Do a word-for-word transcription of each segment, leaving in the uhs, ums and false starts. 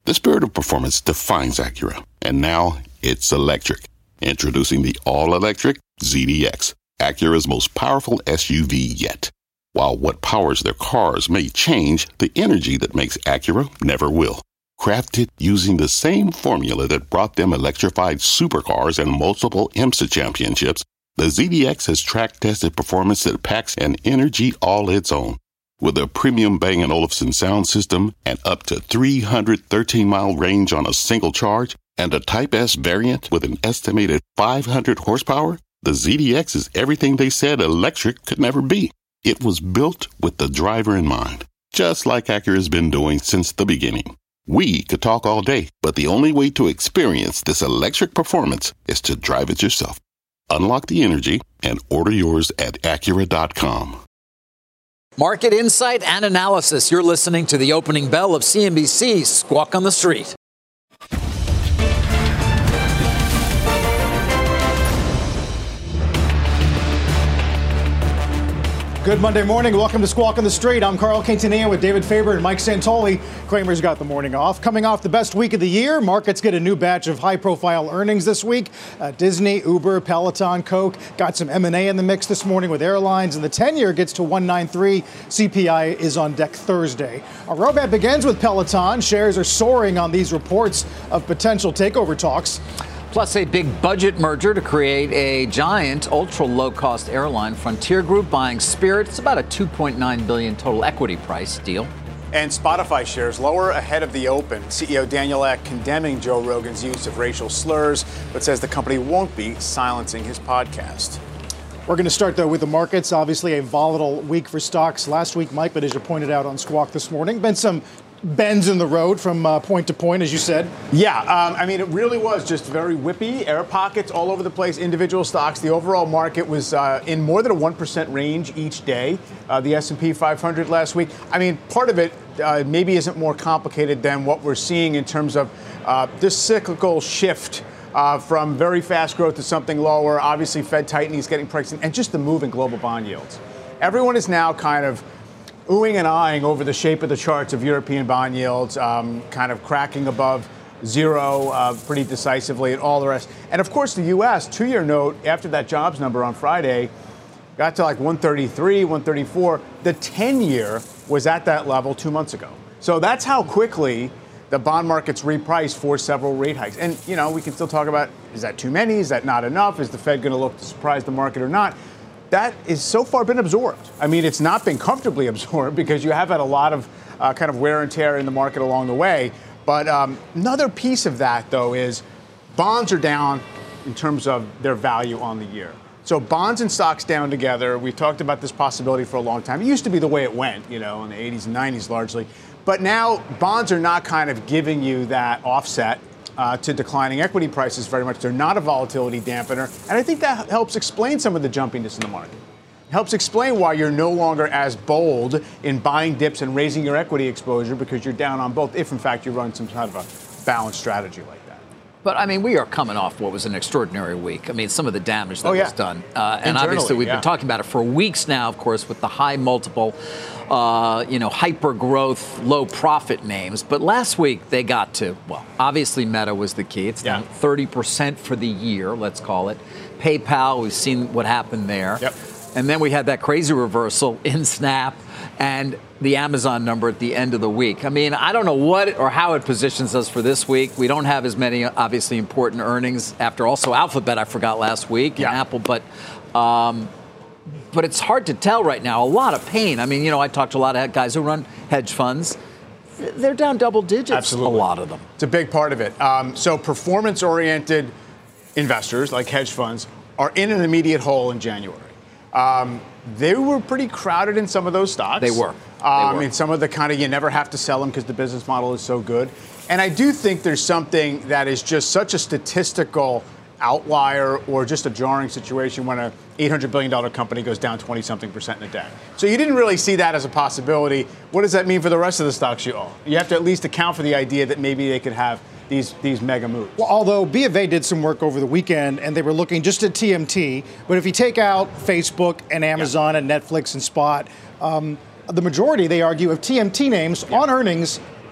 The spirit of performance defines Acura, and now it's electric. Introducing the all-electric Z D X, Acura's most powerful S U V yet. While what powers their cars may change, the energy that makes Acura never will. Crafted using the same formula that brought them electrified supercars and multiple IMSA championships, the Z D X has track-tested performance that packs an energy all its own. With a premium Bang and Olufsen sound system and up to three hundred thirteen mile range on a single charge, and a Type S variant with an estimated five hundred horsepower, the Z D X is everything they said electric could never be. It was built with the driver in mind, just like Acura's been doing since the beginning. We could talk all day, but the only way to experience this electric performance is to drive it yourself. Unlock the energy and order yours at Acura dot com. Market insight and analysis. You're listening to the opening bell of C N B C's Squawk on the Street. Good Monday morning. Welcome to Squawk on the Street. I'm Carl Quintanilla with David Faber and Mike Santoli. Kramer's got the morning off. Coming off the best week of the year, markets get a new batch of high-profile earnings this week. Uh, Disney, Uber, Peloton, Coke got some M and A in the mix this morning with airlines, and the ten-year gets to one ninety-three. C P I is on deck Thursday. Our roadmap begins with Peloton. Shares are soaring on these reports of potential takeover talks. Plus, a big budget merger to create a giant, ultra-low-cost airline. Frontier Group buying Spirit. It's about a two point nine billion dollars total equity price deal. And Spotify shares lower ahead of the open. C E O Daniel Ek condemning Joe Rogan's use of racial slurs, but says the company won't be silencing his podcast. We're going to start, though, with the markets. Obviously, a volatile week for stocks last week, Mike, but as you pointed out on Squawk this morning, been some bends in the road from uh, point to point, as you said. Yeah, um, I mean, it really was just very whippy, air pockets all over the place, individual stocks. The overall market was uh, in more than a one percent range each day. Uh, the S and P five hundred last week. I mean, part of it uh, maybe isn't more complicated than what we're seeing in terms of uh, this cyclical shift uh, from very fast growth to something lower. Obviously, Fed tightening is getting pricing, and just the move in global bond yields. Everyone is now kind of oohing and eyeing over the shape of the charts of European bond yields, um, kind of cracking above zero uh, pretty decisively and all the rest. And, of course, the U S two-year note after that jobs number on Friday got to like one thirty-three, one thirty-four. The ten-year was at that level two months ago. So that's how quickly the bond markets repriced for several rate hikes. And, you know, we can still talk about, is that too many? Is that not enough? Is the Fed going to look to surprise the market or not? That is so far been absorbed. I mean, it's not been comfortably absorbed because you have had a lot of uh, kind of wear and tear in the market along the way. But um, another piece of that, though, is bonds are down in terms of their value on the year. So bonds and stocks down together. We've talked about this possibility for a long time. It used to be the way it went, you know, in the eighties and nineties largely. But now bonds are not kind of giving you that offset Uh, to declining equity prices very much. They're not a volatility dampener. And I think that helps explain some of the jumpiness in the market. It helps explain why you're no longer as bold in buying dips and raising your equity exposure because you're down on both, if in fact you run some kind of a balanced strategy like that. But, I mean, we are coming off what was an extraordinary week. I mean, some of the damage that oh, yeah. was done. Uh, and obviously, we've yeah. been talking about it for weeks now, of course, with the high multiple, uh, you know, hyper growth, low profit names. But last week, they got to, well, obviously, Meta was the key. It's down yeah. thirty percent for the year, let's call it. PayPal, we've seen what happened there. Yep. And then we had that crazy reversal in Snap and the Amazon number at the end of the week. I mean, I don't know what or how it positions us for this week. We don't have as many, obviously, important earnings after also Alphabet, I forgot last week, yeah. and Apple. But um, but it's hard to tell right now. A lot of pain. I mean, you know, I talked to a lot of guys who run hedge funds. They're down double digits, Absolutely. a lot of them. It's a big part of it. Um, so performance-oriented investors, like hedge funds, are in an immediate hole in January. Um, they were pretty crowded in some of those stocks. They were. Um, they were. In some of the kind of you never have to sell them because the business model is so good. And I do think there's something that is just such a statistical outlier or just a jarring situation when a eight hundred billion dollars company goes down twenty-something percent in a day. So you didn't really see that as a possibility. What does that mean for the rest of the stocks you own? You have to at least account for the idea that maybe they could have these these mega moves. Well, although B of A did some work over the weekend, and they were looking just at T M T, but if you take out Facebook and Amazon yeah. and Netflix and Spot, um, the majority, they argue, of T M T names yeah. on earnings,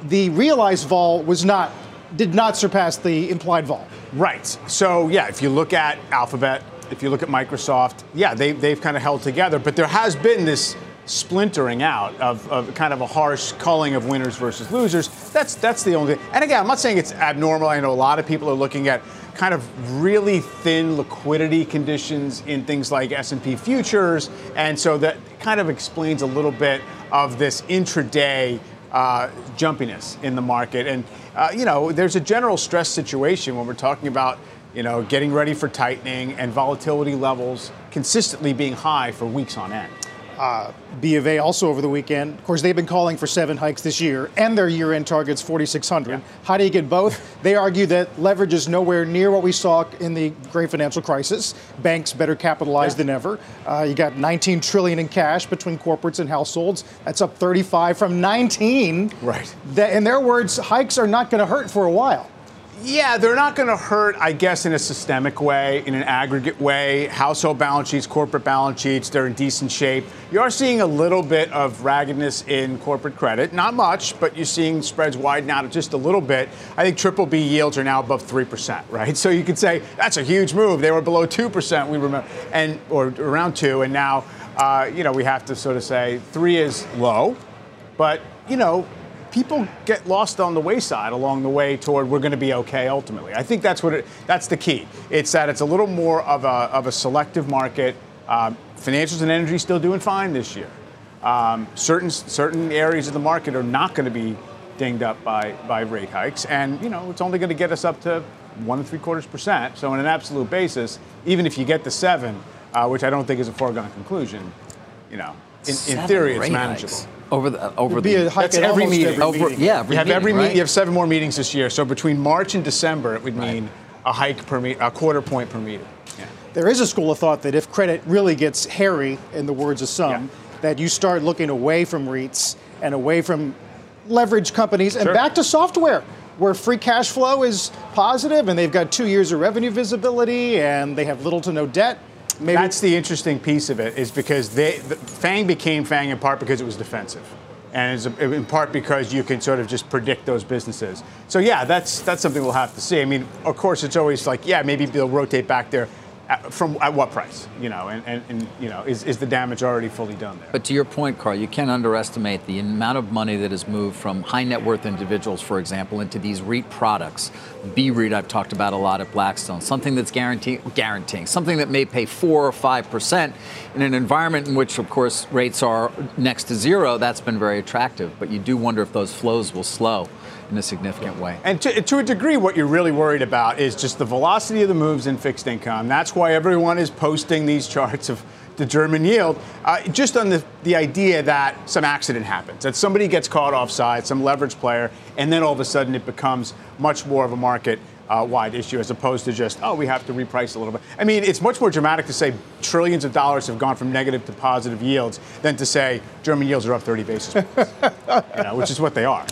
the realized vol was not, did not surpass the implied vol. Right. So, yeah, if you look at Alphabet, if you look at Microsoft, yeah, they, they've kind of held together. But there has been this splintering out of, of kind of a harsh culling of winners versus losers. That's that's the only. And again, I'm not saying it's abnormal. I know a lot of people are looking at kind of really thin liquidity conditions in things like S and P futures, and so that kind of explains a little bit of this intraday uh, jumpiness in the market. And uh, you know, there's a general stress situation when we're talking about, you know, getting ready for tightening and volatility levels consistently being high for weeks on end. Uh, B of A also over the weekend. Of course, they've been calling for seven hikes this year, and their year-end target's forty-six hundred. Yeah. How do you get both? They argue that leverage is nowhere near what we saw in the great financial crisis. Banks better capitalized yeah. than ever. Uh, you got nineteen trillion dollars in cash between corporates and households. That's up thirty-five from nineteen. Right. That, in their words, hikes are not going to hurt for a while. Yeah, they're not going to hurt, I guess, in a systemic way, in an aggregate way. Household balance sheets, corporate balance sheets, they're in decent shape. You are seeing a little bit of raggedness in corporate credit. Not much, but you're seeing spreads widen out just a little bit. I think triple B yields are now above three percent, right? So you could say that's a huge move. They were below two percent, we remember, and or around two, and now, uh, you know, we have to sort of say three is low, but, you know, people get lost on the wayside along the way toward we're going to be okay ultimately. I think that's what it, that's the key. It's that it's a little more of a of a selective market. Um, financials and energy still doing fine this year. Um, certain certain areas of the market are not going to be dinged up by by rate hikes, and you know it's only going to get us up to one and three quarters percent. So on an absolute basis, even if you get the seven, uh, which I don't think is a foregone conclusion, you know, in, in theory it's manageable. Hikes. Over the over be the a hike that's every meeting. Every over, meeting. Yeah, every you have meeting, every right? meeting. You have seven more meetings this year. So between March and December, it would mean right. a hike per meet, a quarter point per meeting. Yeah. There is a school of thought that if credit really gets hairy, in the words of some, Yeah. that you start looking away from REITs and away from leverage companies and Sure. back to software, where free cash flow is positive and they've got two years of revenue visibility and they have little to no debt. Maybe That's the interesting piece of it, is because they, the, FANG became FANG in part because it was defensive. And it's in part because you can sort of just predict those businesses. So, yeah, that's that's something we'll have to see. I mean, of course, it's always like, yeah, maybe they'll rotate back there. At, from at what price, you know, and, and, and you know, is, is the damage already fully done there? But to your point, Carl, you can't underestimate the amount of money that has moved from high net worth individuals, for example, into these REIT products. B REIT, I've talked about a lot at Blackstone, something that's guaranteeing, guaranteeing, something that may pay four or five percent in an environment in which, of course, rates are next to zero. That's been very attractive. But you do wonder if those flows will slow in a significant way. And to, to a degree, what you're really worried about is just the velocity of the moves in fixed income. That's why everyone is posting these charts of the German yield, uh, just on the, the idea that some accident happens, that somebody gets caught offside, some leverage player, and then all of a sudden it becomes much more of a market uh, wide issue as opposed to just, oh, we have to reprice a little bit. I mean, it's much more dramatic to say trillions of dollars have gone from negative to positive yields than to say German yields are up thirty basis points, you know, which is what they are.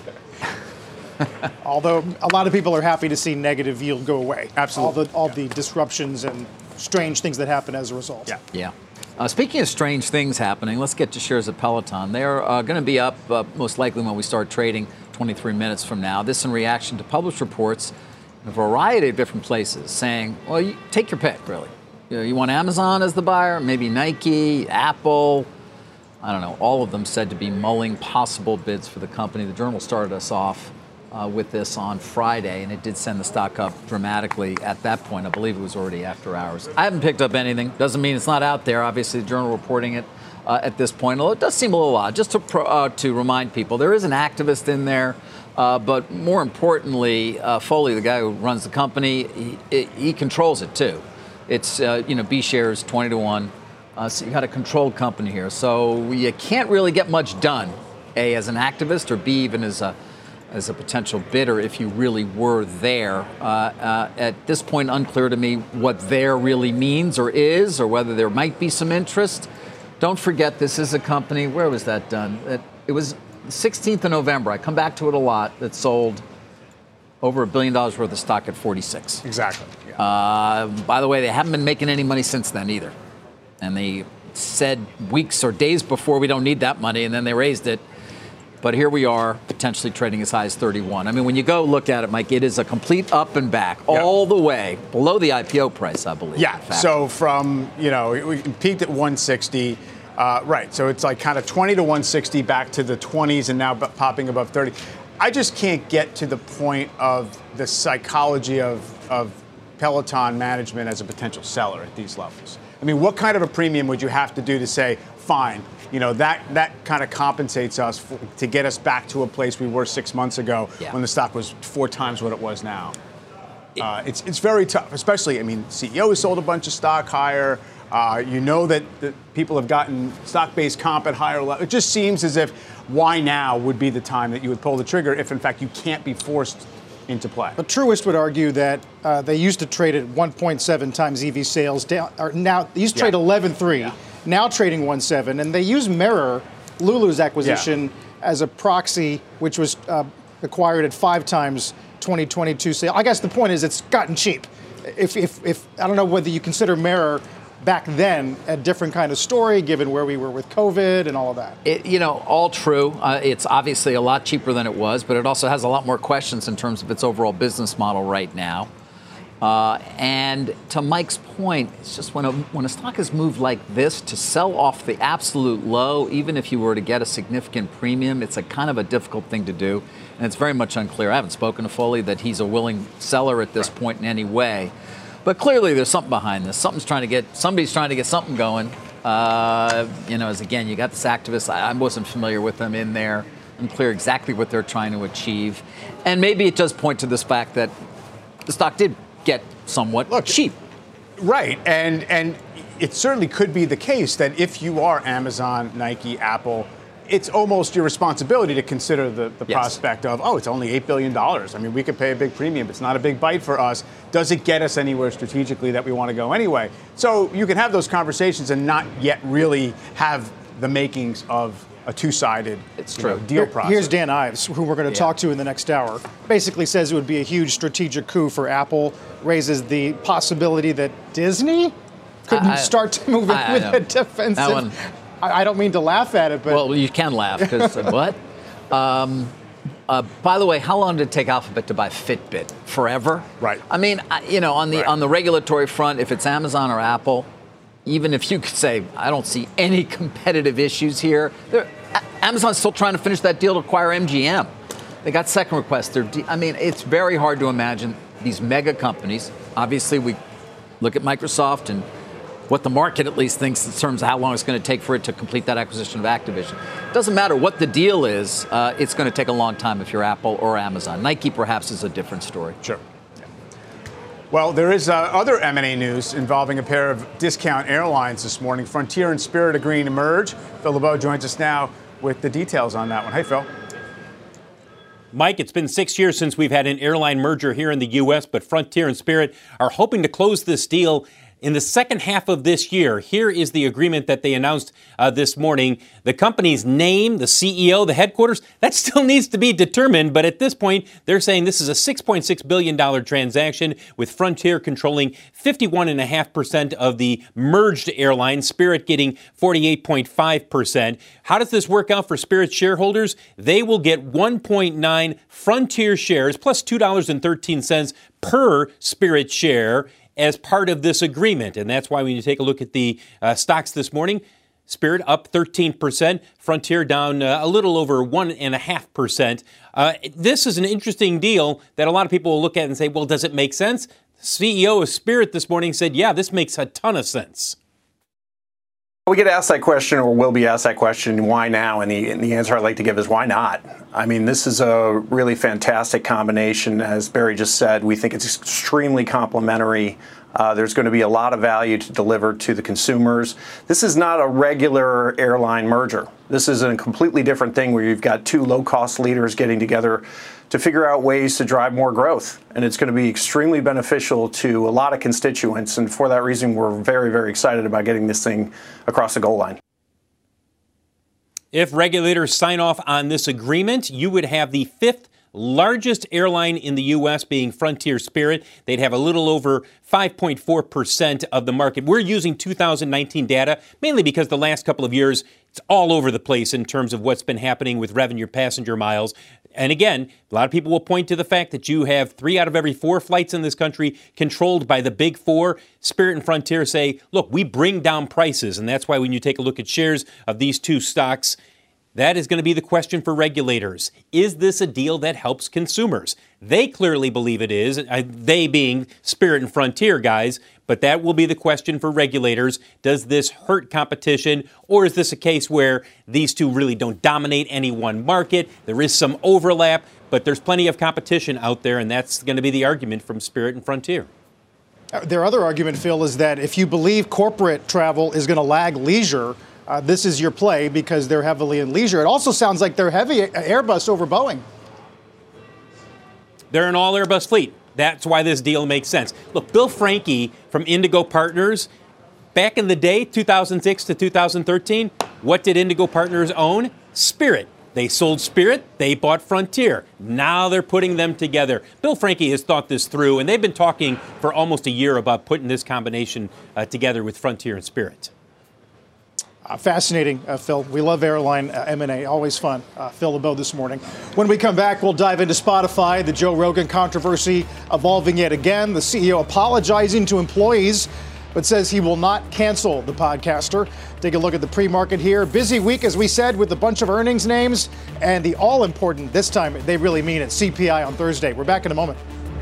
Although a lot of people are happy to see negative yield go away. Absolutely. All the all yeah. the disruptions and strange things that happen as a result. Yeah. Yeah. Uh, speaking of strange things happening, let's get to shares of Peloton. They're uh, going to be up uh, most likely when we start trading twenty-three minutes from now. This in reaction to published reports in a variety of different places saying, well, you take your pick, really. You know, you want Amazon as the buyer, maybe Nike, Apple. I don't know. All of them said to be mulling possible bids for the company. The Journal started us off Uh, with this on Friday, and it did send the stock up dramatically at that point. I believe it was already after hours. I haven't picked up anything. Doesn't mean it's not out there. Obviously, the Journal reporting it uh, at this point, although it does seem a little odd. Just to, pro, uh, to remind people, there is an activist in there, uh, but more importantly, uh, Foley, the guy who runs the company, he, he controls it too. It's, uh, you know, B shares twenty to one, uh, so you got a controlled company here. So you can't really get much done, A, as an activist, or B, even as a as a potential bidder if you really were there. Uh, uh, at this point, unclear to me what there really means or is, or whether there might be some interest. Don't forget, this is a company, where was that done? It, it was the sixteenth of November. I come back to it a lot. That sold over a billion dollars worth of stock at forty-six. Exactly. Yeah. Uh, by the way, they haven't been making any money since then either. And they said weeks or days before, we don't need that money, and then they raised it. But here we are, potentially trading as high as thirty-one. I mean, when you go look at it, Mike, it is a complete up and back, yeah. all the way below the I P O price, I believe. Yeah, so from, you know, we peaked at one sixty. Uh, right, so it's like kind of twenty to one sixty back to the twenties and now popping above thirty. I just can't get to the point of the psychology of, of Peloton management as a potential seller at these levels. I mean, what kind of a premium would you have to do to say, fine, you know, that, that kind of compensates us for, to get us back to a place we were six months ago yeah. when the stock was four times what it was now? Uh, it's it's very tough, especially, I mean, C E O has sold a bunch of stock higher. Uh, you know that, that people have gotten stock-based comp at higher levels. It just seems as if why now would be the time that you would pull the trigger if, in fact, you can't be forced into play. A truist would argue that uh, they used to trade at one point seven times E V sales. Down, or now they used to yeah. trade eleven point three, yeah. now trading one point seven. And they use Mirror, Lulu's acquisition, yeah. as a proxy, which was uh, acquired at five times twenty twenty-two sales. I guess the point is it's gotten cheap. If, if, if I don't know whether you consider Mirror back then a different kind of story, given where we were with COVID and all of that. It, you know, all true. Uh, it's obviously a lot cheaper than it was, but it also has a lot more questions in terms of its overall business model right now. Uh, and to Mike's point, it's just when a, when a stock has moved like this, to sell off the absolute low, even if you were to get a significant premium, it's a kind of a difficult thing to do. And it's very much unclear. I haven't spoken to Foley that he's a willing seller at this point in any way. But clearly there's something behind this. Something's trying to get, somebody's trying to get something going. Uh, you know, as again, you got this activist. I, I wasn't familiar with them in there. Unclear exactly what they're trying to achieve. And maybe it does point to this fact that the stock did get somewhat Look, cheap. Right. And, and it certainly could be the case that if you are Amazon, Nike, Apple, it's almost your responsibility to consider the, the yes. prospect of, oh, it's only eight billion dollars. I mean, we could pay a big premium. It's not a big bite for us. Does it get us anywhere strategically that we want to go anyway? So you can have those conversations and not yet really have the makings of a two-sided it's true. Know, deal Here, process. Here's Dan Ives, who we're going to yeah. talk to in the next hour. Basically says it would be a huge strategic coup for Apple, raises the possibility that Disney couldn't I, start to move I, with I a defensive... That one, I don't mean to laugh at it, but... Well, you can laugh, because uh, what? Um, uh, by the way, how long did it take Alphabet to buy Fitbit? Forever? Right. I mean, you know, on the right. on the regulatory front, if it's Amazon or Apple, even if you could say, I don't see any competitive issues here, Amazon's still trying to finish that deal to acquire M G M. They got second requests. They're de- I mean, it's very hard to imagine these mega companies. Obviously, we look at Microsoft and what the market at least thinks in terms of how long it's going to take for it to complete that acquisition of Activision. It doesn't matter what the deal is, uh, it's going to take a long time if you're Apple or Amazon. Nike perhaps is a different story. Sure. Yeah. Well, there is uh, other M and A news involving a pair of discount airlines this morning. Frontier and Spirit agreeing to merge. Phil LeBeau joins us now with the details on that one. Hey, Phil. Mike, it's been six years since we've had an airline merger here in the U S, but Frontier and Spirit are hoping to close this deal in the second half of this year. Here is the agreement that they announced uh, this morning. The company's name, the C E O, the headquarters, that still needs to be determined. But at this point, they're saying this is a six point six billion dollars transaction with Frontier controlling fifty-one point five percent of the merged airline, Spirit getting forty-eight point five percent. How does this work out for Spirit shareholders? They will get one point nine Frontier shares plus two dollars and thirteen cents per Spirit share as part of this agreement. And that's why when you take a look at the uh, stocks this morning, Spirit up thirteen percent, Frontier down uh, a little over one point five percent. Uh, this is an interesting deal that a lot of people will look at and say, well, does it make sense? The C E O of Spirit this morning said, yeah, this makes a ton of sense. We get asked that question, or will be asked that question, why now? And the, and the answer I'd like to give is why not? I mean, this is a really fantastic combination. As Barry just said, we think it's extremely complementary. Uh, there's going to be a lot of value to deliver to the consumers. This is not a regular airline merger. This is a completely different thing where you've got two low-cost leaders getting together to figure out ways to drive more growth. And it's going to be extremely beneficial to a lot of constituents. And for that reason, we're very, very excited about getting this thing across the goal line. If regulators sign off on this agreement, you would have the fifth largest airline in the U S being Frontier Spirit. They'd have a little over five point four percent of the market. We're using two thousand nineteen data, mainly because the last couple of years It's all over the place in terms of what's been happening with revenue passenger miles. And again, a lot of people will point to the fact that you have three out of every four flights in this country controlled by the big four. Spirit and Frontier say, look, we bring down prices. And that's why when you take a look at shares of these two stocks, that is going to be the question for regulators. Is this a deal that helps consumers? They clearly believe it is, uh, they being Spirit and Frontier guys, but that will be the question for regulators. Does this hurt competition, or is this a case where these two really don't dominate any one market? There is some overlap, but there's plenty of competition out there, and that's going to be the argument from Spirit and Frontier. Their other argument, Phil, is that if you believe corporate travel is going to lag leisure, Uh, this is your play because they're heavily in leisure. It also sounds like they're heavy Airbus over Boeing. They're an all Airbus fleet. That's why this deal makes sense. Look, Bill Franke from Indigo Partners, back in the day, two thousand six to two thousand thirteen, what did Indigo Partners own? Spirit. They sold Spirit, they bought Frontier. Now they're putting them together. Bill Franke has thought this through, and they've been talking for almost a year about putting this combination uh, together with Frontier and Spirit. Uh, fascinating, uh, Phil. We love airline uh, M and A. Always fun. Uh, Phil LeBeau this morning. When we come back, we'll dive into Spotify, the Joe Rogan controversy evolving yet again. The C E O apologizing to employees, but says he will not cancel the podcaster. Take a look at the pre-market here. Busy week, as we said, with a bunch of earnings names. And the all-important, this time, they really mean it, C P I on Thursday. We're back in a moment.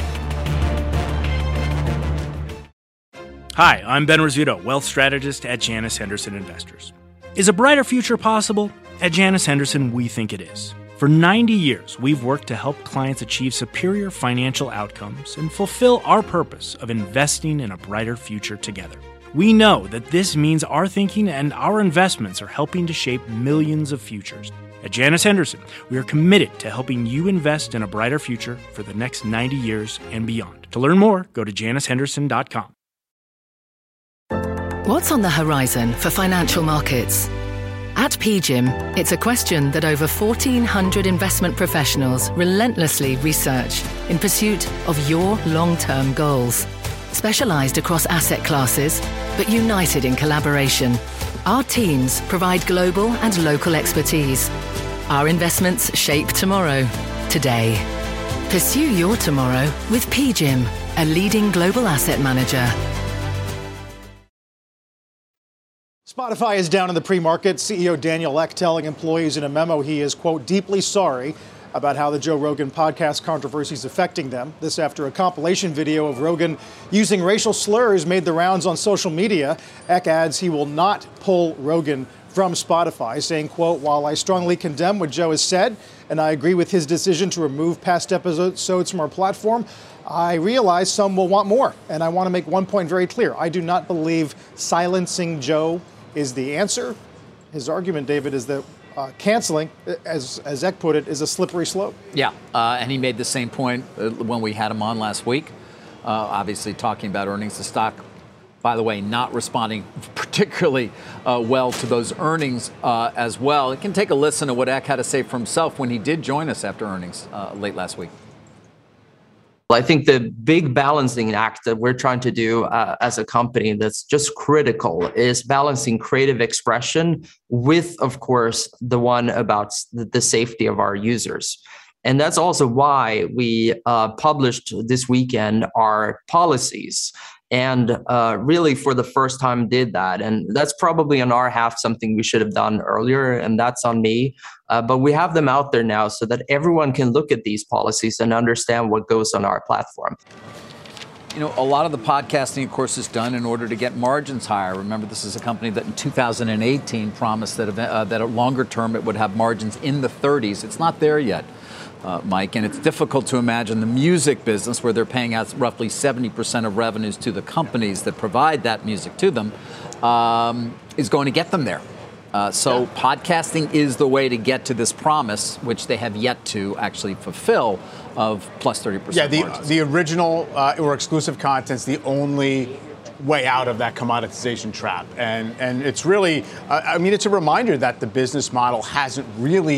Hi, I'm Ben Rizzuto, wealth strategist at Janus Henderson Investors. Is a brighter future possible? At Janus Henderson, we think it is. For ninety years, we've worked to help clients achieve superior financial outcomes and fulfill our purpose of investing in a brighter future together. We know that this means our thinking and our investments are helping to shape millions of futures. At Janus Henderson, we are committed to helping you invest in a brighter future for the next ninety years and beyond. To learn more, go to janus henderson dot com. What's on the horizon for financial markets? At P G I M, it's a question that over fourteen hundred investment professionals relentlessly research in pursuit of your long-term goals. Specialized across asset classes, but united in collaboration, our teams provide global and local expertise. Our investments shape tomorrow, today. Pursue your tomorrow with P G I M, a leading global asset manager. Spotify is down in the pre-market. C E O Daniel Ek telling employees in a memo he is, quote, deeply sorry about how the Joe Rogan podcast controversy is affecting them. This after a compilation video of Rogan using racial slurs made the rounds on social media. Ek adds he will not pull Rogan from Spotify, saying, quote, while I strongly condemn what Joe has said, and I agree with his decision to remove past episodes from our platform, I realize some will want more. And I want to make one point very clear. I do not believe silencing Joe is the answer. His argument, David, is that uh, canceling, as as Ek put it, is a slippery slope. Yeah, uh, and he made the same point uh, when we had him on last week, uh, obviously talking about earnings. The stock, by the way, not responding particularly uh, well to those earnings uh, as well. You can take a listen to what Ek had to say for himself when he did join us after earnings uh, late last week. I think the big balancing act that we're trying to do uh, as a company that's just critical is balancing creative expression with, of course, the one about the safety of our users. And that's also why we uh, published this weekend our policies and uh, really for the first time did that. And that's probably on our half something we should have done earlier, and that's on me. Uh, but we have them out there now so that everyone can look at these policies and understand what goes on our platform. You know, a lot of the podcasting, of course, is done in order to get margins higher. Remember, this is a company that in two thousand eighteen promised that, uh, that a longer term it would have margins in the thirties. It's not there yet. Uh, Mike, and it's difficult to imagine the music business where they're paying out roughly seventy percent of revenues to the companies that provide that music to them um, is going to get them there. Uh, so yeah. Podcasting is the way to get to this promise, which they have yet to actually fulfill, of plus thirty percent Yeah, the, margins. the original uh, or exclusive content's the only way out of that commoditization trap. And, and it's really, uh, I mean, it's a reminder that the business model hasn't really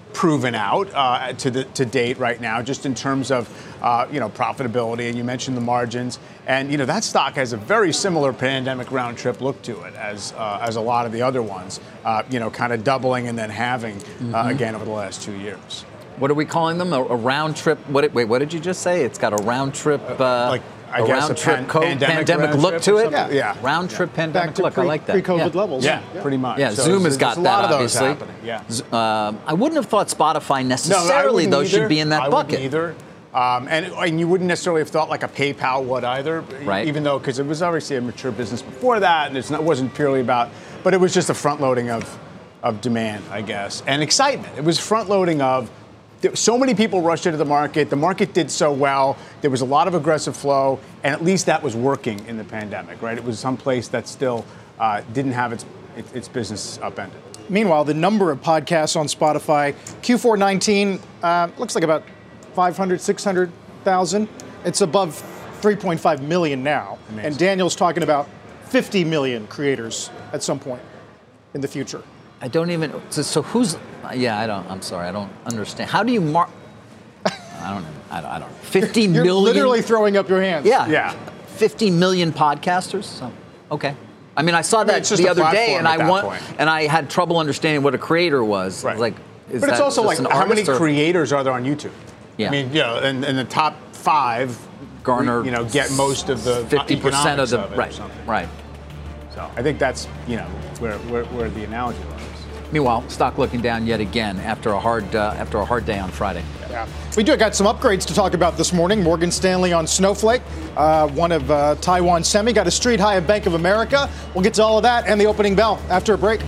proven out uh, to the to date right now, just in terms of uh, you know profitability, and you mentioned the margins, and you know that stock has a very similar pandemic round trip look to it as uh, as a lot of the other ones, uh, you know, kind of doubling and then halving mm-hmm. uh, again over the last two years. What are we calling them? A, a round trip? What? Wait, what did you just say? It's got a round trip. Uh, like. I a guess round a trip pan- co- pandemic, pandemic look to it. Yeah, yeah. Round trip yeah. pandemic Back to look. pre, I like that. Pre-COVID yeah. levels. Yeah, yeah, pretty much. Yeah, so Zoom has got a that. lot of those obviously. happening. Yeah. Um, I wouldn't have thought Spotify necessarily no, though should be in that I bucket. Wouldn't either. Um, and, and you wouldn't necessarily have thought like a PayPal would either, right. even though because it was obviously a mature business before that, and it's not, it wasn't purely about, but it was just a front loading of of demand, I guess, and excitement. It was front loading of. So many people rushed into the market. The market did so well. There was a lot of aggressive flow, and at least that was working in the pandemic, right? It was someplace that still uh, didn't have its its business upended. Meanwhile, the number of podcasts on Spotify, Q four nineteen, uh, looks like about five hundred, six hundred thousand. It's above three point five million now. Amazing. And Daniel's talking about fifty million creators at some point in the future. I don't even. So, so who's? Yeah, I don't. I'm sorry, I don't understand. How do you mark? I don't know. I don't. I don't. Fifty You're million. Literally throwing up your hands. Yeah. Yeah. Fifty million podcasters. So, okay. I mean, I saw that I mean, the other day, platform and at I that want, point. and I had trouble understanding what a creator was. Right. I was like, is but that it's also just like an how many artist or- creators are there on YouTube? Yeah. I mean, you know, and, and the top five garner, you know, get most of the fifty percent of the of it right. or something. Right. So I think that's you know where where, where the analogy lies. Meanwhile, stock looking down yet again after a hard uh, after a hard day on Friday. Yeah. We do got some upgrades to talk about this morning. Morgan Stanley on Snowflake, uh, one of uh, Taiwan Semi got a street high of Bank of America. We'll get to all of that and the opening bell after a break.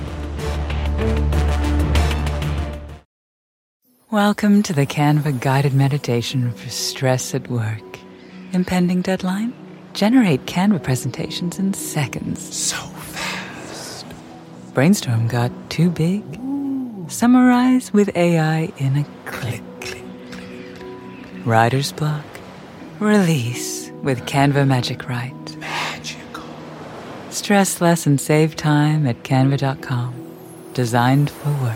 Welcome to the Canva guided meditation for stress at work. Impending deadline? Generate Canva presentations in seconds. So fast. Brainstorm got too big? Ooh. Summarize with A I in a click. click, click. Writer's block? Release with Canva Magic Write. Magical. Stress less and save time at canva dot com. Designed for work.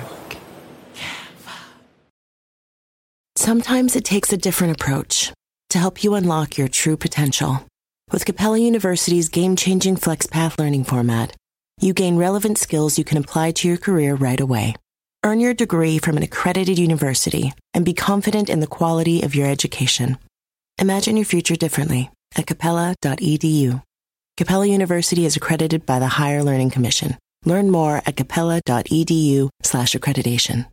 Sometimes it takes a different approach to help you unlock your true potential. With Capella University's game-changing FlexPath learning format, you gain relevant skills you can apply to your career right away. Earn your degree from an accredited university and be confident in the quality of your education. Imagine your future differently at capella dot e d u. Capella University is accredited by the Higher Learning Commission. Learn more at capella dot e d u slash accreditation.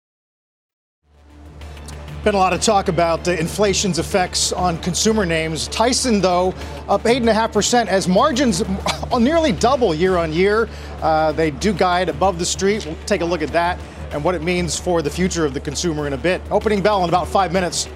Been a lot of talk about uh, inflation's effects on consumer names. Tyson, though, up eight point five percent as margins nearly double year on year. Uh, they do guide above the street. We'll take a look at that and what it means for the future of the consumer in a bit. Opening bell in about five minutes.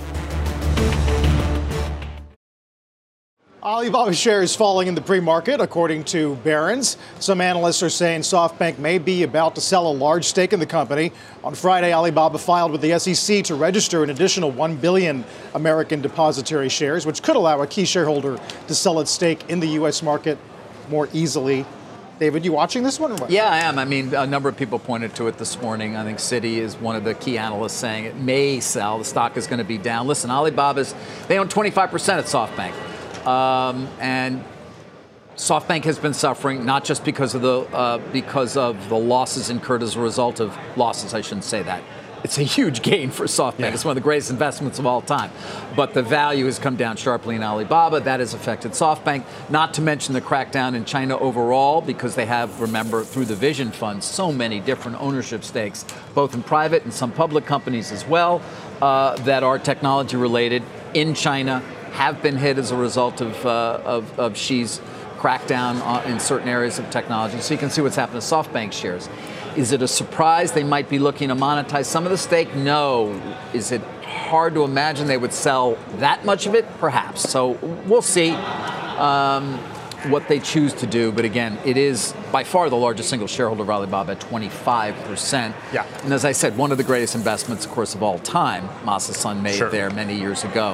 Alibaba shares falling in the pre-market, according to Barron's. Some analysts are saying SoftBank may be about to sell a large stake in the company. On Friday, Alibaba filed with the S E C to register an additional one billion American depository shares, which could allow a key shareholder to sell its stake in the U S market more easily. David, you watching this one or what? Yeah, I am. I mean, a number of people pointed to it this morning. I think Citi is one of the key analysts saying it may sell. The stock is going to be down. Listen, Alibaba's, they own twenty-five percent at SoftBank. Um, and SoftBank has been suffering not just because of the uh, because of the losses incurred as a result of losses. I shouldn't say that. It's a huge gain for SoftBank. Yeah. It's one of the greatest investments of all time. But the value has come down sharply in Alibaba. That has affected SoftBank. Not to mention the crackdown in China overall, because they have, remember, through the Vision Fund, so many different ownership stakes, both in private and some public companies as well, uh, that are technology related in China. Have been hit as a result of, uh, of, of Xi's crackdown on, in certain areas of technology. So you can see what's happened to SoftBank shares. Is it a surprise they might be looking to monetize some of the stake? No. Is it hard to imagine they would sell that much of it? Perhaps. So we'll see um, what they choose to do. But again, it is by far the largest single shareholder of Alibaba at twenty-five percent. Yeah. And as I said, one of the greatest investments, of course, of all time, Masa Son made Sure. there many years ago.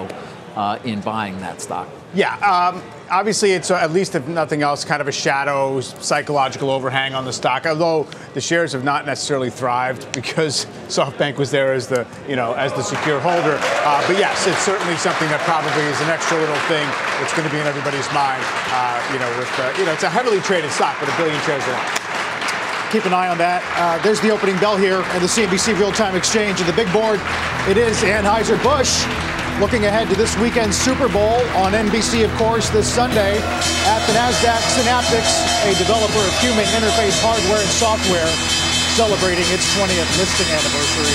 uh, in buying that stock. Yeah, um, obviously it's uh, at least if nothing else, kind of a shadow psychological overhang on the stock. Although the shares have not necessarily thrived because SoftBank was there as the you know as the secure holder. Uh, but yes, it's certainly something that probably is an extra little thing that's going to be in everybody's mind. Uh, you know, with uh, you know it's a heavily traded stock, but a billion shares in it. Keep an eye on that. Uh, there's the opening bell here at the C N B C Real-Time Exchange. And the big board, it is Anheuser-Busch. Looking ahead to this weekend's Super Bowl on N B C, of course, this Sunday at the NASDAQ. Synaptics, a developer of human interface hardware and software, celebrating its twentieth listing anniversary.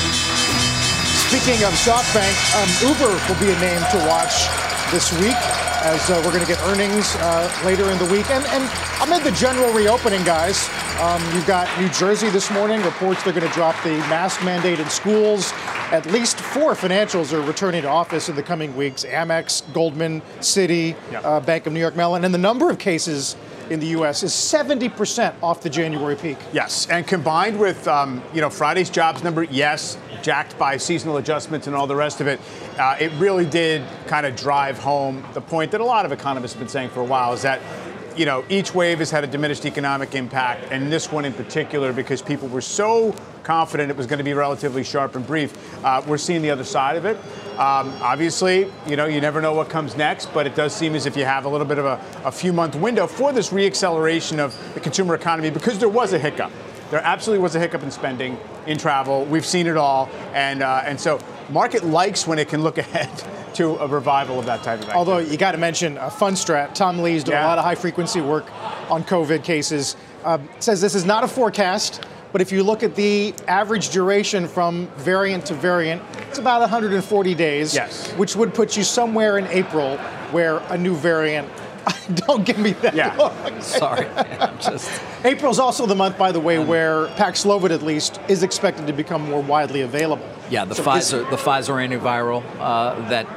Speaking of SoftBank, um, Uber will be a name to watch this week, as uh, we're going to get earnings uh, later in the week. And, and amid the general reopening, guys, um, you've got New Jersey this morning. Reports they're going to drop the mask mandate in schools. At least four financials are returning to office in the coming weeks: Amex, Goldman, Citi, yep. uh, Bank of New York Mellon. And the number of cases in the U S is seventy percent off the January peak. Yes, and combined with, um, you know, Friday's jobs number, yes, jacked by seasonal adjustments and all the rest of it, uh, it really did kind of drive home the point that a lot of economists have been saying for a while, is that, you know, each wave has had a diminished economic impact, and this one in particular, because people were so confident it was going to be relatively sharp and brief. Uh, we're seeing the other side of it. Um, obviously, you know, you never know what comes next, but it does seem as if you have a little bit of a, a few-month window for this reacceleration of the consumer economy, because there was a hiccup. There absolutely was a hiccup in spending, in travel. We've seen it all, and uh, and so market likes when it can look ahead to a revival of that type of activity. Although you got to mention uh, Fundstrat. Tom Lee's doing yeah. a lot of high-frequency work on COVID cases. Uh, says this is not a forecast, but if you look at the average duration from variant to variant, it's about one hundred forty days, yes. which would put you somewhere in April where a new variant. Don't give me that yeah. look. Sorry. I'm just... April's also the month, by the way, where Paxlovid, at least, is expected to become more widely available. Yeah, the so Pfizer, the Pfizer antiviral uh, that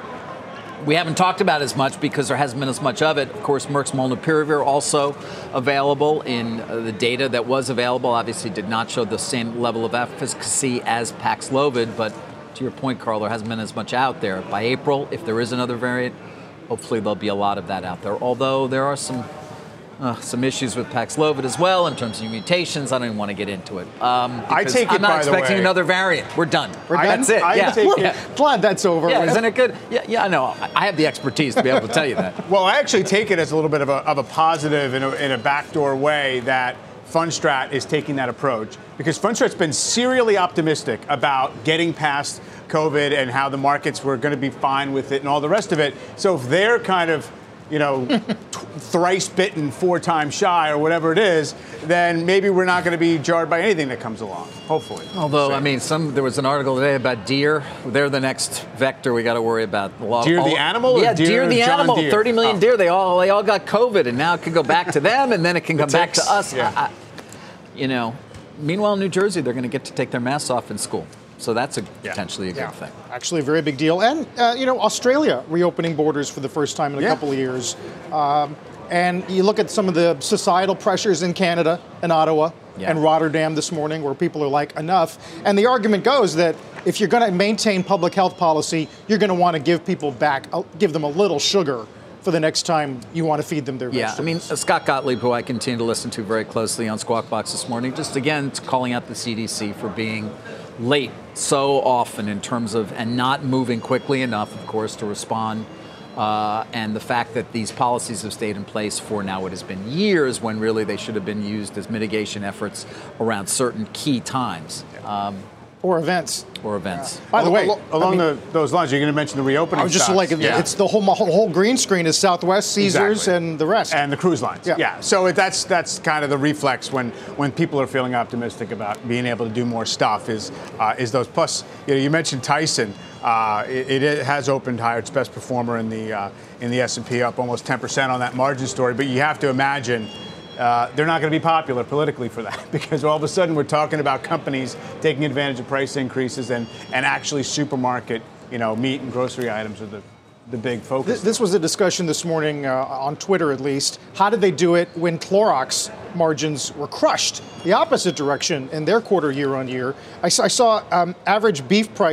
we haven't talked about as much because there hasn't been as much of it. Of course, Merck's Molnupiravir also available in uh, the data that was available. Obviously, did not show the same level of efficacy as Paxlovid, but to your point, Carl, there hasn't been as much out there. By April, if there is another variant, hopefully there'll be a lot of that out there. Although there are some uh, some issues with Paxlovid as well in terms of mutations. I don't even want to get into it. Um, I take it, I'm not by expecting the way, another variant. We're done. We're I, done? That's it. I yeah. take yeah. it. Glad that's over. Yeah, isn't it good? Yeah, yeah, I know. I have the expertise to be able to tell you that. Well, I actually take it as a little bit of a, of a positive in a, in a backdoor way that Fundstrat is taking that approach, because Fundstrat's been serially optimistic about getting past COVID and how the markets were going to be fine with it and all the rest of it. So if they're kind of, you know, thrice bitten, four times shy, or whatever it is, then maybe we're not going to be jarred by anything that comes along, hopefully. Although, so. I mean, some there was an article today about deer. They're the next vector we got to worry about. All, deer all, the animal? Yeah, or deer, deer the John animal. Deere? thirty million oh. deer. They all they all got COVID, and now it can go back to them, and then it can come back to us. Yeah. I, I, you know, meanwhile, in New Jersey, they're going to get to take their masks off in school. So that's a, yeah. potentially a good yeah. thing. Actually, a very big deal. And, uh, you know, Australia reopening borders for the first time in a yeah. couple of years. Um, and you look at some of the societal pressures in Canada and Ottawa yeah. and Rotterdam this morning, where people are like, enough. And the argument goes that if you're going to maintain public health policy, you're going to want to give people back, give them a little sugar for the next time you want to feed them their yeah, vegetables. I mean, uh, Scott Gottlieb, who I continue to listen to very closely on Squawk Box this morning, just again calling out the C D C for being late so often in terms of, and not moving quickly enough, of course, to respond. Uh, and the fact that these policies have stayed in place for now, it has been years, when really they should have been used as mitigation efforts around certain key times. Um, Or events. Or events. Yeah. By the way, along I mean, the, those lines, you're going to mention the reopening. I was just stocks. like, yeah. it's the whole whole green screen is Southwest, Caesars, exactly. and the rest, and the cruise lines. Yeah. yeah. So it, that's that's kind of the reflex when when people are feeling optimistic about being able to do more stuff. Is uh, is those plus? You know, you mentioned Tyson. Uh, it, it has opened higher. It's best performer in the uh, in the S and P, up almost ten percent on that margin story. But you have to imagine. Uh, they're not going to be popular politically for that, because all of a sudden we're talking about companies taking advantage of price increases, and, and actually supermarket, you know, meat and grocery items are the, the big focus. This, this was a discussion this morning uh, on Twitter, at least. How did they do it when Clorox margins were crushed the opposite direction in their quarter year on year? I, I saw um, average beef price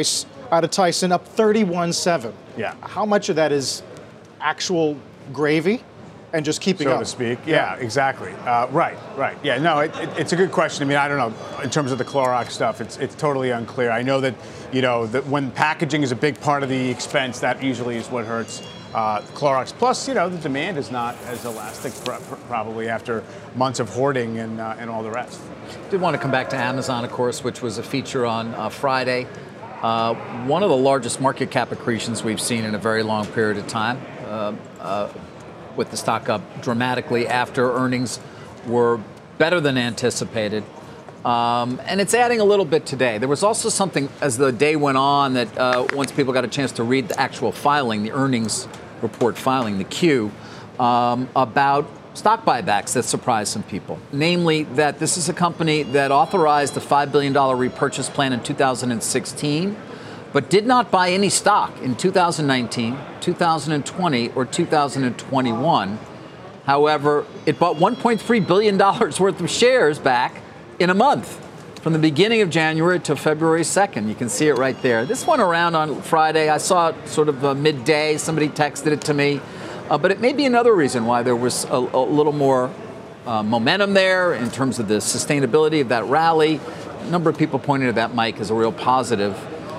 out of Tyson, up thirty-one seven. Yeah. How much of that is actual gravy and just keeping so up? So to speak. Yeah, yeah. exactly. Uh, right, right. Yeah, no, it, it, it's a good question. I mean, I don't know. In terms of the Clorox stuff, it's it's totally unclear. I know that, you know, that when packaging is a big part of the expense, that usually is what hurts uh, Clorox. Plus, you know, the demand is not as elastic probably after months of hoarding and, uh, and all the rest. Did want to come back to Amazon, of course, which was a feature on uh, Friday. Uh, one of the largest market cap accretions we've seen in a very long period of time. Uh, uh, with the stock up dramatically after earnings were better than anticipated. Um, and it's adding a little bit today. There was also something as the day went on that uh, once people got a chance to read the actual filing, the earnings report filing, the Q, um, about stock buybacks that surprised some people. Namely, that this is a company that authorized a five billion dollars repurchase plan in two thousand sixteen, but did not buy any stock in two thousand nineteen, two thousand twenty, or two thousand twenty-one. However, it bought one point three billion dollars worth of shares back in a month, from the beginning of January to February second. You can see it right there. This went around on Friday. I saw it sort of uh, midday. Somebody texted it to me. Uh, but it may be another reason why there was a, a little more uh, momentum there in terms of the sustainability of that rally. A number of people pointed to that, Mike, as a real positive,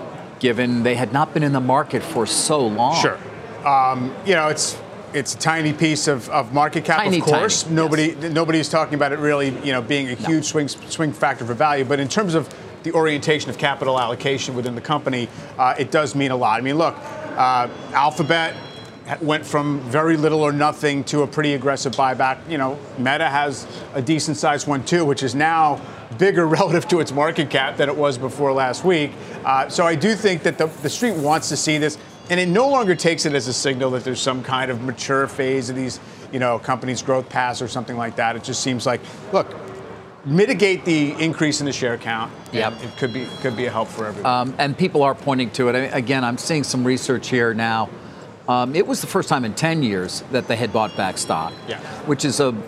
given they had not been in the market for so long. Sure. Um, you know, it's it's a tiny piece of, of market cap, tiny, of course. Tiny, Nobody yes. Nobody's talking about it really, you know, being a huge no. swing swing factor for value. But in terms of the orientation of capital allocation within the company, uh, it does mean a lot. I mean, look, uh, Alphabet went from very little or nothing to a pretty aggressive buyback. You know, Meta has a decent sized one too, which is now bigger relative to its market cap than it was before last week. Uh, so I do think that the, the street wants to see this, and it no longer takes it as a signal that there's some kind of mature phase of these, you know, companies' growth paths or something like that. It just seems like, look, mitigate the increase in the share count. Yep. It could be could be a help for everyone. Um, and people are pointing to it. I mean, again, I'm seeing some research here now. Um, it was the first time in ten years that they had bought back stock, yeah. which is a,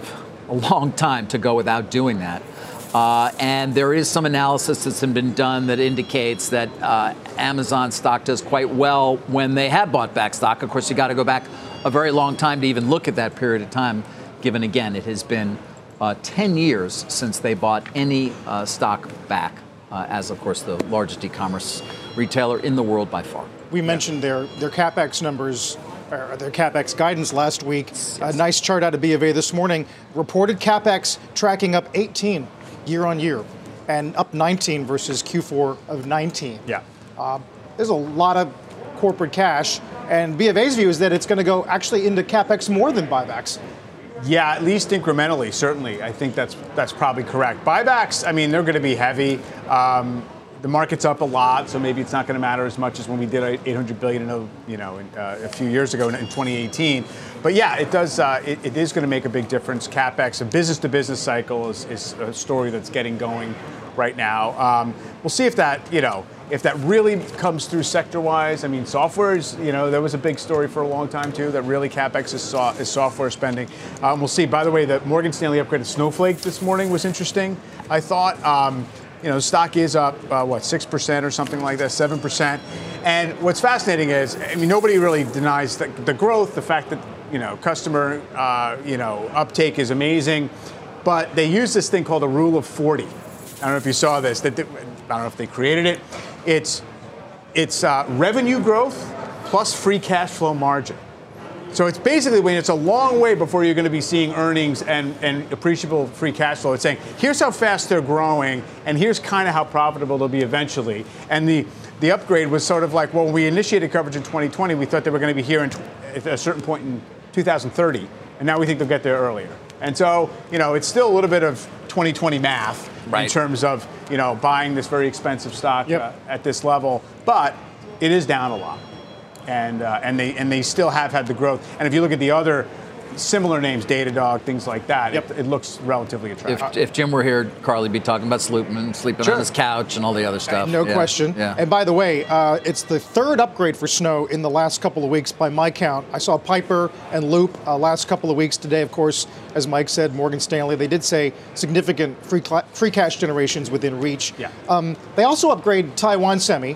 a long time to go without doing that. Uh, and there is some analysis that's been done that indicates that uh, Amazon stock does quite well when they have bought back stock. Of course, you got to go back a very long time to even look at that period of time, given, again, it has been uh, ten years since they bought any uh, stock back, uh, as, of course, the largest e-commerce retailer in the world by far. We mentioned their, their CapEx numbers, or their CapEx guidance last week. Yes. A nice chart out of B of A this morning. Reported CapEx tracking up eighteen year on year and up nineteen versus Q four of nineteen. Yeah. Uh, there's a lot of corporate cash, and B of A's view is that it's going to go actually into CapEx more than buybacks. Yeah, at least incrementally, certainly. I think that's that's probably correct. Buybacks, I mean, they're going to be heavy. Um, The market's up a lot, so maybe it's not going to matter as much as when we did eight hundred billion dollars, in a, you know, in, uh, a few years ago in, in twenty eighteen. But yeah, it does. Uh, it, it is going to make a big difference. CapEx, a business-to-business cycle, is, is a story that's getting going right now. Um, we'll see if that, you know, if that really comes through sector-wise. I mean, software is, you know, there was a big story for a long time too. That really CapEx is, so, is software spending. Um, we'll see. By the way, the Morgan Stanley upgraded Snowflake this morning was interesting, I thought. Um, You know, stock is up, uh, what, six percent or something like that, seven percent. And what's fascinating is, I mean, nobody really denies the, the growth, the fact that, you know, customer, uh, you know, uptake is amazing. But they use this thing called the rule of forty. I don't know if you saw this. That they, I don't know if they created it. It's, it's uh, revenue growth plus free cash flow margin. So it's basically when it's a long way before you're going to be seeing earnings and, and appreciable free cash flow. It's saying, here's how fast they're growing, and here's kind of how profitable they'll be eventually. And the, the upgrade was sort of like, well, when we initiated coverage in twenty twenty, we thought they were going to be here in, at a certain point in two thousand thirty, and now we think they'll get there earlier. And so, you know, it's still a little bit of twenty twenty math right. in terms of, you know, buying this very expensive stock yep. uh, at this level, but it is down a lot. And uh, and they and they still have had the growth. And if you look at the other similar names, Datadog, things like that, yep. it, it looks relatively attractive. If, if Jim were here, Carly'd be talking about sleeping, sleeping sure. on his couch and all the other stuff. No yeah. question. Yeah. And by the way, uh, it's the third upgrade for Snow in the last couple of weeks by my count. I saw Piper and Loop uh, last couple of weeks. Today, of course, as Mike said, Morgan Stanley. They did say significant free cl- free cash generations within reach. Yeah. Um, they also upgrade Taiwan Semi.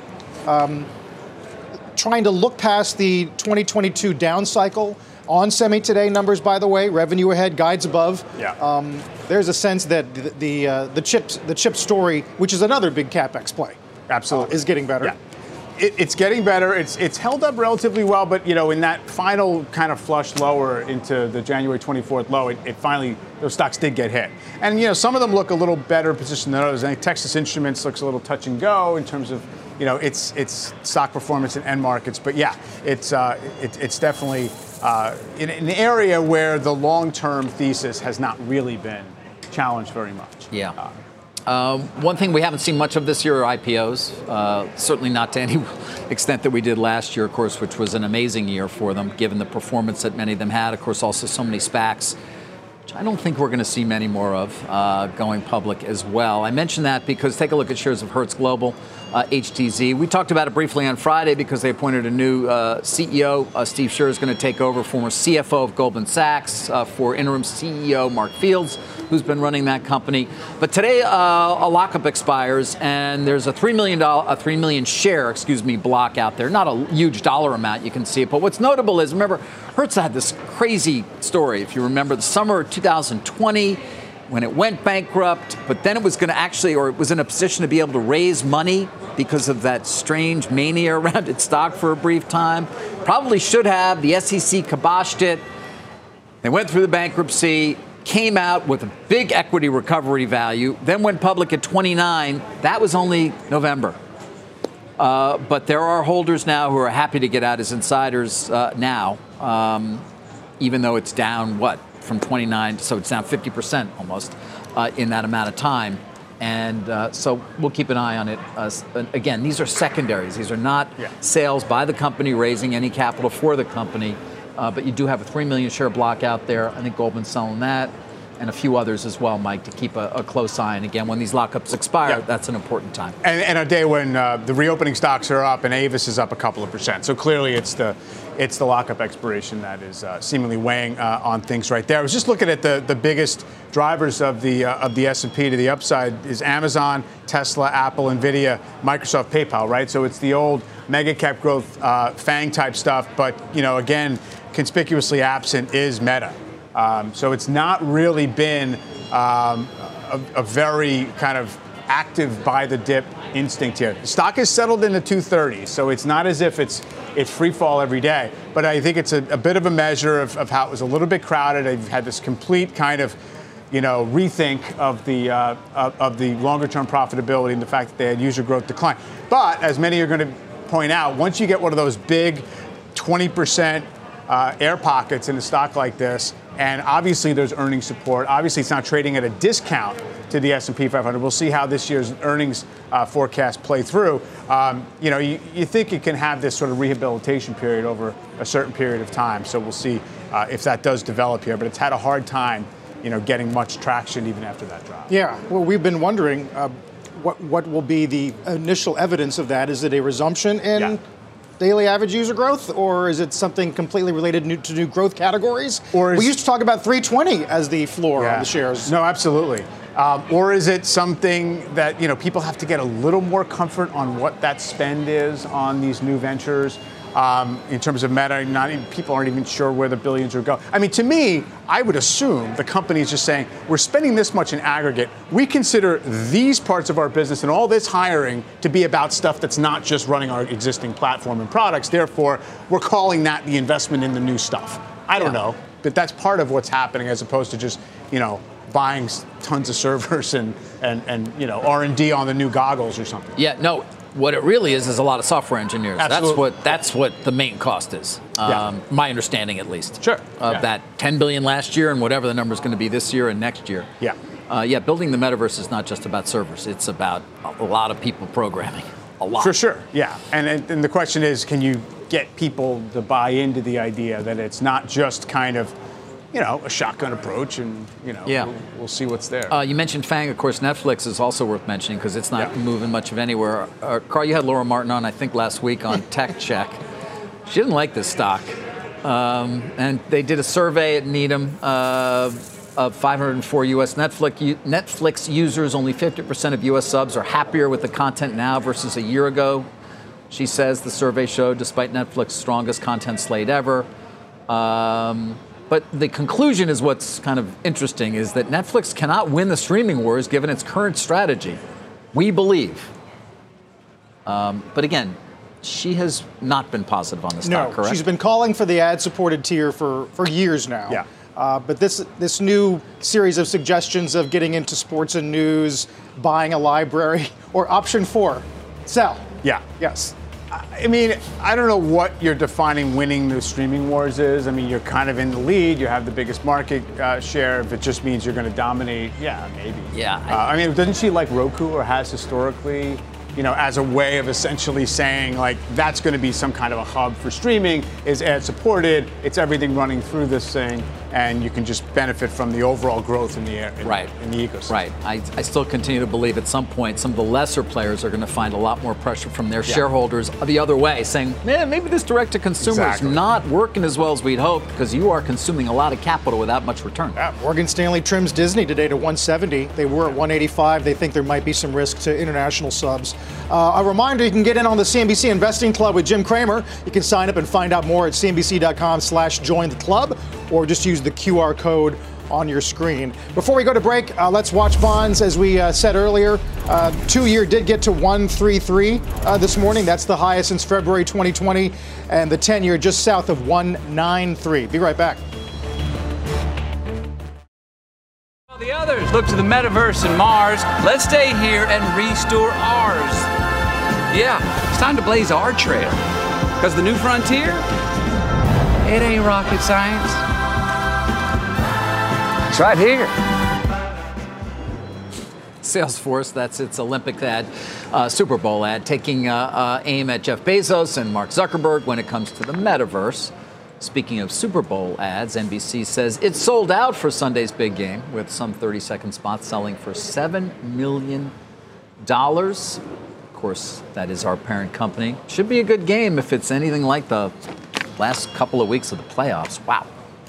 Um, trying to look past the twenty twenty-two down cycle on Semi Today numbers, by the way, revenue ahead, guides above. Yeah. Um, there's a sense that the the, uh, the chips the chip story, which is another big CapEx play, absolutely uh, is getting better. Yeah. It, it's getting better. It's it's held up relatively well, but you know, in that final kind of flush lower into the January twenty-fourth low, it, it finally those stocks did get hit. And you know, some of them look a little better positioned than others. I think Texas Instruments looks a little touch and go in terms of you know its its stock performance in end markets. But yeah, it's uh, it, it's definitely uh, in, in an area where the long-term thesis has not really been challenged very much. Yeah. Uh, Um, one thing we haven't seen much of this year are I P Os, uh, certainly not to any extent that we did last year, of course, which was an amazing year for them, given the performance that many of them had. Of course, also so many SPACs, which I don't think we're going to see many more of uh, going public as well. I mention that because take a look at shares of Hertz Global, uh, H T Z. We talked about it briefly on Friday because they appointed a new uh, C E O. Uh, Steve Scherr is going to take over, former C F O of Goldman Sachs, uh, for interim C E O Mark Fields, who's been running that company. But today, uh, a lockup expires, and there's a three million dollars, a three million share, excuse me, block out there. Not a huge dollar amount, you can see it. But what's notable is, remember, Hertz had this crazy story. If you remember, the summer of two thousand twenty, when it went bankrupt, but then it was going to actually, or it was in a position to be able to raise money because of that strange mania around its stock for a brief time. Probably should have. The S E C kiboshed it. They went through the bankruptcy, came out with a big equity recovery value, then went public at twenty-nine. That was only November. Uh, but there are holders now who are happy to get out as insiders uh, now, um, even though it's down, what, from twenty-nine, so it's down fifty percent almost uh, in that amount of time. And uh, so we'll keep an eye on it. Uh, again, these are secondaries. These are not yeah. sales by the company raising any capital for the company. Uh, but you do have a three million share block out there. I think Goldman's selling that, and a few others as well, Mike, to keep a, a close eye. And again, when these lockups expire, yeah. that's an important time. And, and a day when uh, the reopening stocks are up and Avis is up a couple of percent. So clearly, it's the it's the lockup expiration that is uh, seemingly weighing uh, on things right there. I was just looking at the, the biggest drivers of the uh, of the S and P to the upside is Amazon, Tesla, Apple, Nvidia, Microsoft, PayPal. Right. So it's the old mega cap growth uh, FANG type stuff. But you know, again, conspicuously absent is Meta. Um, so it's not really been um, a, a very kind of active buy the dip instinct here. The stock is settled in the two thirties, so it's not as if it's it's free fall every day. But I think it's a, a bit of a measure of, of how it was a little bit crowded. I've had this complete kind of, you know, rethink of the uh, of, of the longer term profitability and the fact that they had user growth decline. But as many are going to point out, once you get one of those big twenty percent uh, air pockets in a stock like this, and obviously there's earnings support. Obviously, it's not trading at a discount to the S and P five hundred. We'll see how this year's earnings uh, forecast play through. Um, you know, you, you think it can have this sort of rehabilitation period over a certain period of time. So we'll see uh, if that does develop here. But it's had a hard time, you know, getting much traction even after that drop. Yeah. Well, we've been wondering uh, what what will be the initial evidence of that. Is it a resumption in yeah. daily average user growth, or is it something completely related new, to new growth categories? Or is, we used to talk about three twenty as the floor yeah. on the shares. No, absolutely. Um, or is it something that, you know, people have to get a little more comfort on what that spend is on these new ventures? Um, in terms of Meta, not even, people aren't even sure where the billions are going. I mean, to me, I would assume the company is just saying, we're spending this much in aggregate. We consider these parts of our business and all this hiring to be about stuff that's not just running our existing platform and products. Therefore, we're calling that the investment in the new stuff. I don't yeah. know, but that's part of what's happening as opposed to just, you know, buying tons of servers and, and, and you know, R and D on the new goggles or something. Yeah, no. What it really is is a lot of software engineers. Absolutely. That's what that's what the main cost is. Um, yeah. My understanding, at least. Sure. Of yeah. that ten billion dollars last year and whatever the number is going to be this year and next year. Yeah. Uh, yeah. Building the metaverse is not just about servers. It's about a lot of people programming. A lot. For sure. Yeah. And and, and the question is, can you get people to buy into the idea that it's not just kind of, you know, a shotgun approach, and, you know, yeah. we'll, we'll see what's there. Uh, you mentioned FANG. Of course, Netflix is also worth mentioning because it's not yeah. moving much of anywhere. Uh, Carl, you had Laura Martin on, I think, last week on Tech Check. She didn't like this stock. Um, and they did a survey at Needham uh, of five hundred four U S Netflix, Netflix users. Only fifty percent of U S subs are happier with the content now versus a year ago. she says the survey showed, despite Netflix's strongest content slate ever. Um, but the conclusion is what's kind of interesting, is that Netflix cannot win the streaming wars given its current strategy. We believe. Um, but again, she has not been positive on the stock, no, correct? She's been calling for the ad-supported tier for, for years now. Yeah. Uh, but this this new series of suggestions of getting into sports and news, buying a library, or option four, sell. Yeah. Yes. I mean, I don't know what you're defining winning the streaming wars is. I mean, you're kind of in the lead. You have the biggest market uh, share. If it just means you're going to dominate, yeah, maybe. Yeah. I, uh, I mean, doesn't she like Roku, or has historically, you know, as a way of essentially saying, like, that's going to be some kind of a hub for streaming, is ad-supported, it's everything running through this thing, and you can just benefit from the overall growth in the air, in, right. in the ecosystem. Right. I, I still continue to believe at some point some of the lesser players are going to find a lot more pressure from their Yeah. shareholders the other way, saying, man, maybe this direct-to-consumer Exactly. is not working as well as we'd hoped because you are consuming a lot of capital without much return. Yeah, Morgan Stanley trims Disney today to one seventy. They were at one eighty-five. They think there might be some risk to international subs. Uh, a reminder, you can get in on the C N B C Investing Club with Jim Cramer. You can sign up and find out more at cnbc.com slash join the club, or just use the Q R code on your screen. Before we go to break, uh, let's watch bonds. As we uh, said earlier, uh, two-year did get to one thirty-three uh, this morning. That's the highest since February twenty twenty, and the ten-year just south of one ninety-three. Be right back. While the others look to the metaverse and Mars, let's stay here and restore ours. Yeah, it's time to blaze our trail. Because the new frontier, it ain't rocket science. It's right here. Salesforce, that's its Olympic ad, uh, Super Bowl ad, taking uh, uh, aim at Jeff Bezos and Mark Zuckerberg when it comes to the metaverse. Speaking of Super Bowl ads, N B C says it's sold out for Sunday's big game, with some thirty-second spots selling for seven million dollars. Of course, that is our parent company. Should be a good game if it's anything like the last couple of weeks of the playoffs. Wow.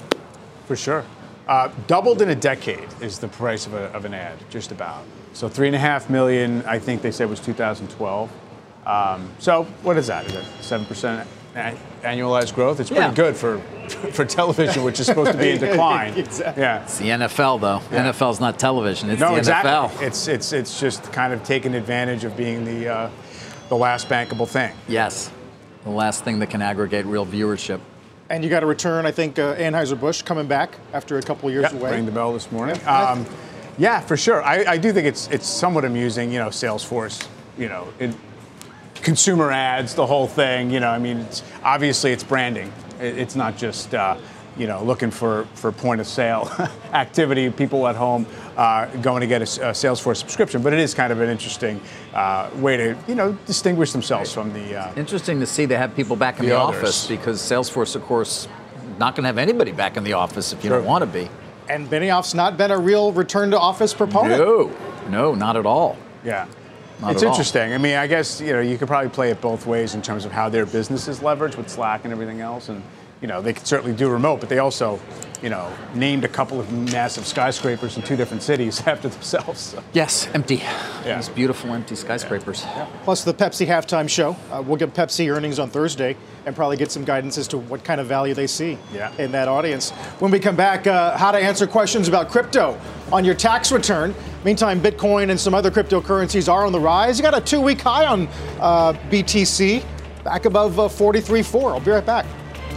For sure. Uh, doubled in a decade is the price of, a, of an ad, just about. So three and a half million, I think they said was two thousand twelve. Um, so what is that? Is it seven percent annualized growth? It's pretty Yeah. good for for television, which is supposed to be in decline. Exactly. Yeah. It's the N F L, though. Yeah. N F L's not television. It's No, the exactly. N F L. It's it's it's just kind of taking advantage of being the uh, the last bankable thing. Yes. The last thing that can aggregate real viewership. And you got a return, I think, uh, Anheuser-Busch coming back after a couple of years Yep, away. rang the bell this morning. Yeah. Um, yeah, for sure. I, I do think it's it's somewhat amusing. You know, Salesforce. You know, it, consumer ads, the whole thing. You know, I mean, it's, obviously it's branding. It, it's not just uh, you know looking for for point of sale activity. People at home uh, going to get a, a Salesforce subscription, but it is kind of an interesting uh, way to you know distinguish themselves from the. Uh, Interesting to see they have people back in The the, others. office, because Salesforce, of course, not going to have anybody back in the office if you Sure. don't want to be. And Benioff's not been a real return to office proponent. No, no, not at all. Yeah. Not It's at all. interesting. I mean, I guess, you know, you could probably play it both ways in terms of how their business is leveraged with Slack and everything else. And, you know, they could certainly do remote, but they also, you know, named a couple of massive skyscrapers in two different cities after themselves. So. Yes, empty. Yeah. These beautiful empty skyscrapers. Plus the Pepsi halftime show. Uh, we'll get Pepsi earnings on Thursday and probably get some guidance as to what kind of value they see Yeah. in that audience. When we come back, uh, how to answer questions about crypto on your tax return. Meantime, Bitcoin and some other cryptocurrencies are on the rise. You got a two-week high on uh, B T C, back above uh, forty-three point four. I'll be right back.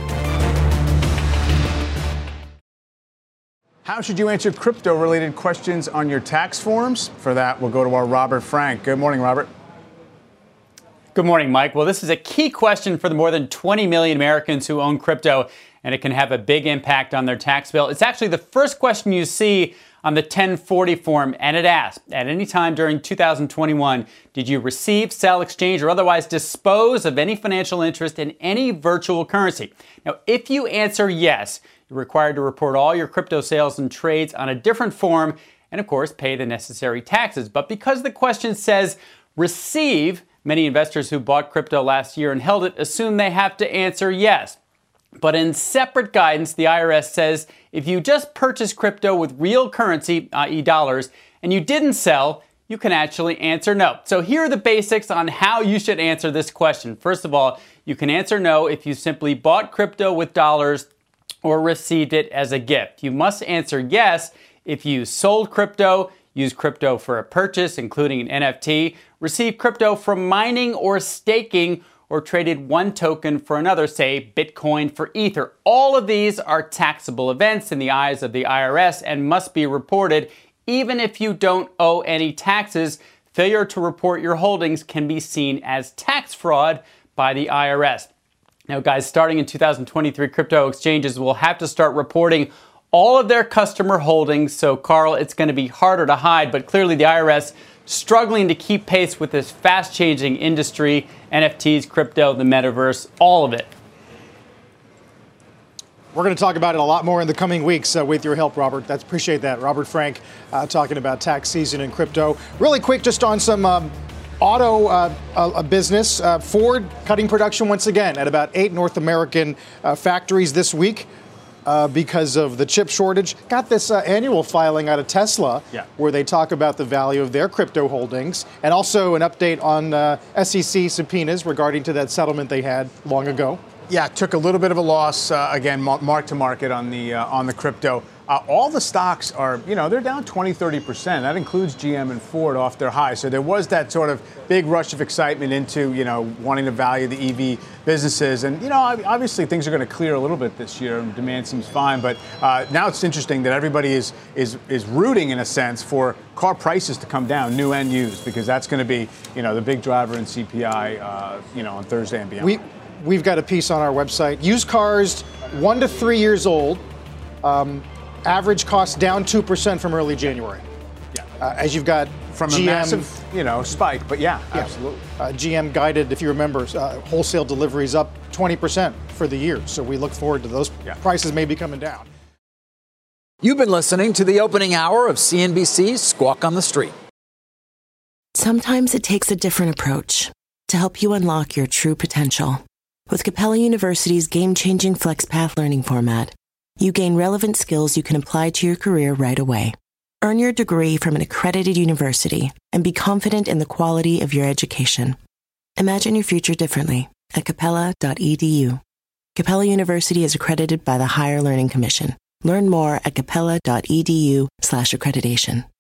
How should you answer crypto-related questions on your tax forms? For that, we'll go to our Robert Frank. Good morning, Robert. Good morning, Mike. Well, this is a key question for the more than twenty million Americans who own crypto, and it can have a big impact on their tax bill. It's actually the first question you see on the ten forty form, and it asks, at any time during two thousand twenty-one, did you receive, sell, exchange, or otherwise dispose of any financial interest in any virtual currency? Now, if you answer yes, you're required to report all your crypto sales and trades on a different form, and of course, pay the necessary taxes. But because the question says receive, many investors who bought crypto last year and held it assume they have to answer yes. But in separate guidance, the I R S says if you just purchased crypto with real currency, that is dollars, and you didn't sell, you can actually answer no. So here are the basics on how you should answer this question. First of all, you can answer no if you simply bought crypto with dollars or received it as a gift. You must answer yes if you sold crypto, used crypto for a purchase, including an N F T, received crypto from mining or staking, or traded one token for another, say Bitcoin for Ether. All of these are taxable events in the eyes of the I R S and must be reported even if you don't owe any taxes. Failure to report your holdings can be seen as tax fraud by the I R S. Now, guys, starting in two thousand twenty-three, crypto exchanges will have to start reporting all of their customer holdings. So, Carl, it's going to be harder to hide, but clearly the I R S struggling to keep pace with this fast-changing industry, N F Ts, crypto, the metaverse, all of it. We're going to talk about it a lot more in the coming weeks uh, with your help, Robert. That's appreciate that. Robert Frank uh, talking about tax season and crypto. Really quick, just on some um, auto uh, uh, business. Uh, Ford cutting production once again at about eight North American uh, factories this week uh, because of the chip shortage. Got this uh, annual filing out of Tesla yeah. where they talk about the value of their crypto holdings, and also an update on uh, S E C subpoenas regarding to that settlement they had long ago. Yeah, took a little bit of a loss, uh, again, mark to market on the uh, on the crypto. Uh, all the stocks are, you know, they're down twenty, thirty percent. That includes G M and Ford off their high. So there was that sort of big rush of excitement into, you know, wanting to value the E V businesses. And, you know, obviously things are going to clear a little bit this year and demand seems fine. But uh, now it's interesting that everybody is, is, is rooting, in a sense, for car prices to come down, new and used, because that's going to be, you know, the big driver in C P I, uh, you know, on Thursday and beyond. We- We've got a piece on our website. Used cars, one to three years old, um, average cost down two percent from early January. Yeah. Uh, as you've got from G M, a massive, you know, spike, but yeah, yeah. absolutely. Uh, G M guided, if you remember, uh, wholesale deliveries up twenty percent for the year. So we look forward to those yeah. prices maybe coming down. You've been listening to the opening hour of C N B C's Squawk on the Street. Sometimes it takes a different approach to help you unlock your true potential. With Capella University's game-changing FlexPath learning format, you gain relevant skills you can apply to your career right away. Earn your degree from an accredited university and be confident in the quality of your education. Imagine your future differently at capella dot e d u. Capella University is accredited by the Higher Learning Commission. Learn more at capella dot e d u slash accreditation.